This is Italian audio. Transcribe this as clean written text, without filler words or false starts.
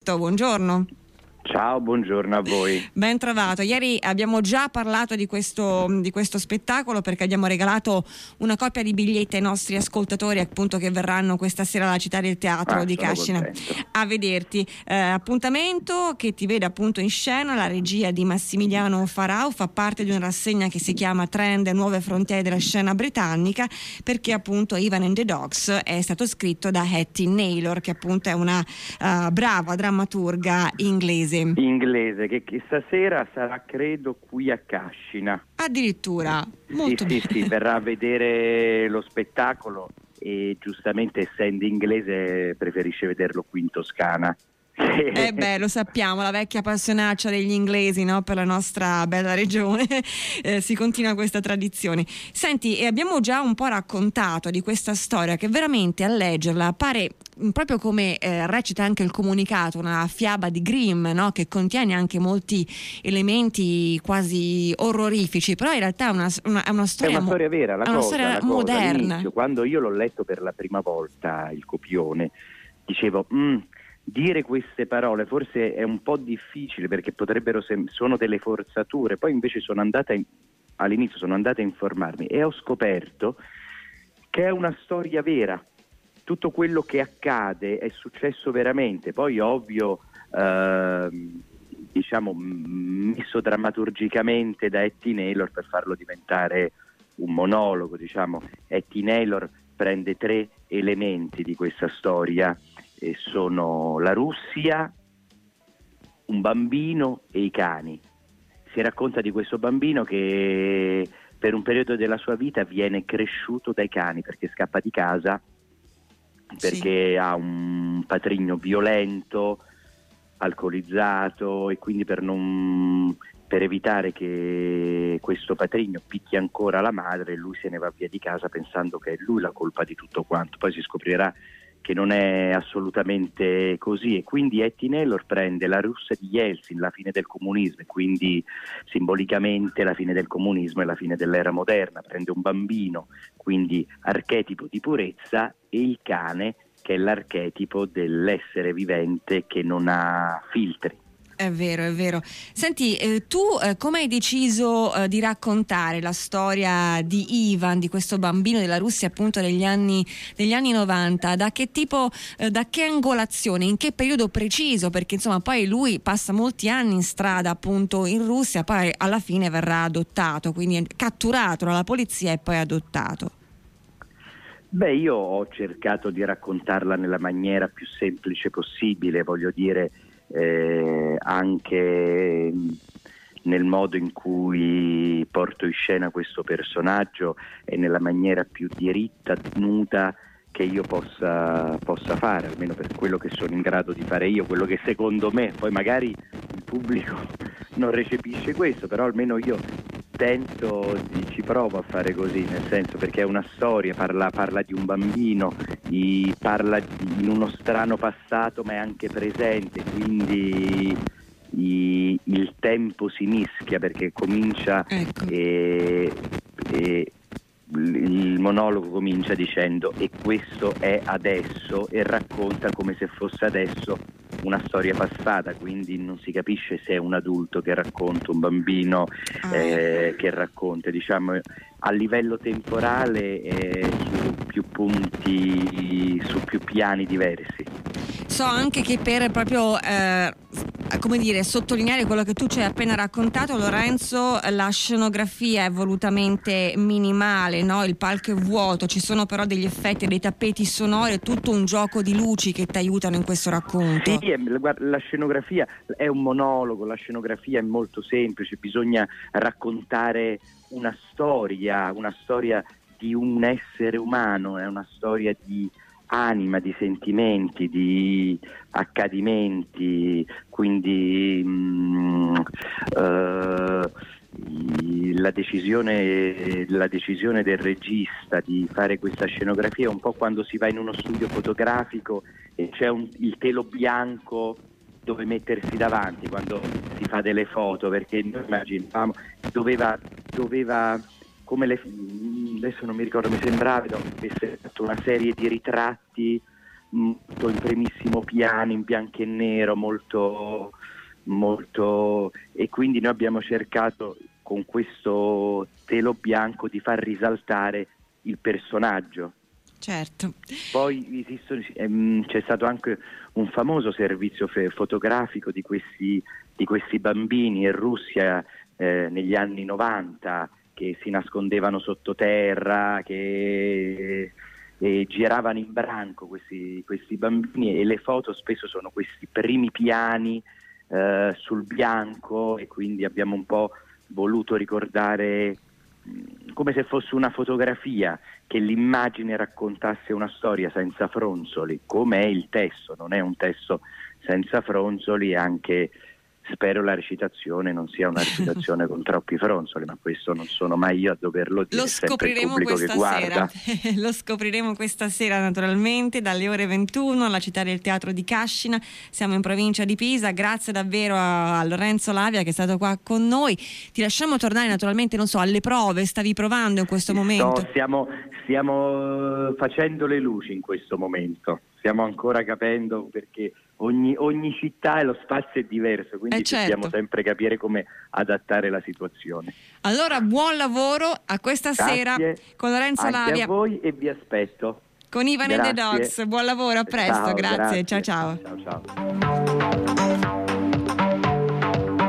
Benedetto, buongiorno. Ciao, buongiorno a voi. Ben trovato. Ieri abbiamo già parlato di questo spettacolo, perché abbiamo regalato una coppia di biglietti ai nostri ascoltatori, appunto, che verranno questa sera alla Città del Teatro di Cascina contento a vederti. Appuntamento che ti vede appunto in scena, la regia di Massimiliano Farau, fa parte di una rassegna che si chiama Trend e nuove frontiere della scena britannica, perché appunto Ivan and the Dogs è stato scritto da Hattie Naylor, che appunto è una brava drammaturga inglese, che stasera sarà, credo, qui a Cascina. Addirittura, molto bene. Sì, verrà a vedere lo spettacolo e giustamente, essendo inglese, preferisce vederlo qui in Toscana. Lo sappiamo, la vecchia passionaccia degli inglesi, no? Per la nostra bella regione si continua questa tradizione. Senti, abbiamo già un po' raccontato di questa storia, che veramente a leggerla pare, proprio come recita anche il comunicato, una fiaba di Grimm, no? Che contiene anche molti elementi quasi orrorifici, però in realtà è una storia, è una storia vera, una storia moderna. All'inizio, quando io l'ho letto per la prima volta, il copione, dicevo dire queste parole forse è un po' difficile, perché potrebbero sono delle forzature. Poi invece all'inizio sono andata a informarmi e ho scoperto che è una storia vera. Tutto quello che accade è successo veramente. Poi ovvio, messo drammaturgicamente da Hattie Naylor per farlo diventare un monologo. Hattie Naylor prende 3 elementi di questa storia, e sono la Russia, un bambino e i cani. Si racconta di questo bambino che per un periodo della sua vita viene cresciuto dai cani, perché scappa di casa, perché ha un patrigno violento, alcolizzato, e quindi per evitare che questo patrigno picchi ancora la madre, lui se ne va via di casa pensando che è lui la colpa di tutto quanto. Poi si scoprirà che non è assolutamente così, e quindi Hattie Naylor prende la Russia di Yeltsin, la fine del comunismo, e quindi simbolicamente la fine del comunismo e la fine dell'era moderna. Prende un bambino, quindi archetipo di purezza, e il cane, che è l'archetipo dell'essere vivente che non ha filtri. È vero. Senti, tu come hai deciso di raccontare la storia di Ivan, di questo bambino della Russia appunto degli anni 90? Da che tipo, da che angolazione, in che periodo preciso? Perché insomma poi lui passa molti anni in strada appunto in Russia, poi alla fine verrà adottato, quindi è catturato dalla polizia e poi adottato. Io ho cercato di raccontarla nella maniera più semplice possibile, voglio dire, anche nel modo in cui porto in scena questo personaggio e nella maniera più diritta, nuda che io possa fare, almeno per quello che sono in grado di fare io, quello che secondo me, poi magari il pubblico non recepisce questo, però almeno io ci provo a fare così, nel senso, perché è una storia, parla di un bambino, parla in uno strano passato ma è anche presente, quindi il tempo si mischia, perché comincia e il monologo comincia dicendo "e questo è adesso", e racconta come se fosse adesso una storia passata, quindi non si capisce se è un adulto che racconta, un bambino che racconta, a livello temporale su più punti, su più piani diversi. So anche che per proprio sottolineare quello che tu ci hai appena raccontato, Lorenzo, la scenografia è volutamente minimale, no? Il palco è vuoto, ci sono però degli effetti, dei tappeti sonori, tutto un gioco di luci che ti aiutano in questo racconto. Sì, la scenografia è un monologo, la scenografia è molto semplice, bisogna raccontare una storia di un essere umano, è una storia di anima, di sentimenti, di accadimenti, quindi la decisione del regista di fare questa scenografia è un po' quando si va in uno studio fotografico e c'è il telo bianco dove mettersi davanti quando si fa delle foto, perché noi immaginavamo doveva come adesso non mi ricordo, mi sembrava che avesse fatto una serie di ritratti molto in primissimo piano, in bianco e nero, molto, molto, e quindi noi abbiamo cercato con questo telo bianco di far risaltare il personaggio. Certo. Poi c'è stato anche un famoso servizio fotografico di questi bambini in Russia negli anni 90, che si nascondevano sottoterra, che giravano in branco questi bambini, e le foto spesso sono questi primi piani sul bianco, e quindi abbiamo un po' voluto ricordare come se fosse una fotografia, che l'immagine raccontasse una storia senza fronzoli, come è il testo. Non è un testo senza fronzoli, anche spero la recitazione non sia una recitazione con troppi fronzoli, ma questo non sono mai io a doverlo dire, lo scopriremo questa sera. Lo scopriremo questa sera, naturalmente, dalle ore 21 alla Città del Teatro di Cascina. Siamo in provincia di Pisa. Grazie davvero a Lorenzo Lavia, che è stato qua con noi. Ti lasciamo tornare, naturalmente, non so, alle prove. Stavi provando in questo momento? Stiamo facendo le luci in questo momento, stiamo ancora capendo, perché ogni città e lo spazio è diverso, quindi dobbiamo sempre capire come adattare la situazione. Allora, buon lavoro a questa sera con Lorenzo Lavia. A voi, e vi aspetto. Con Ivan and the Dogs. Buon lavoro, a presto, ciao, grazie. Ciao. Ciao.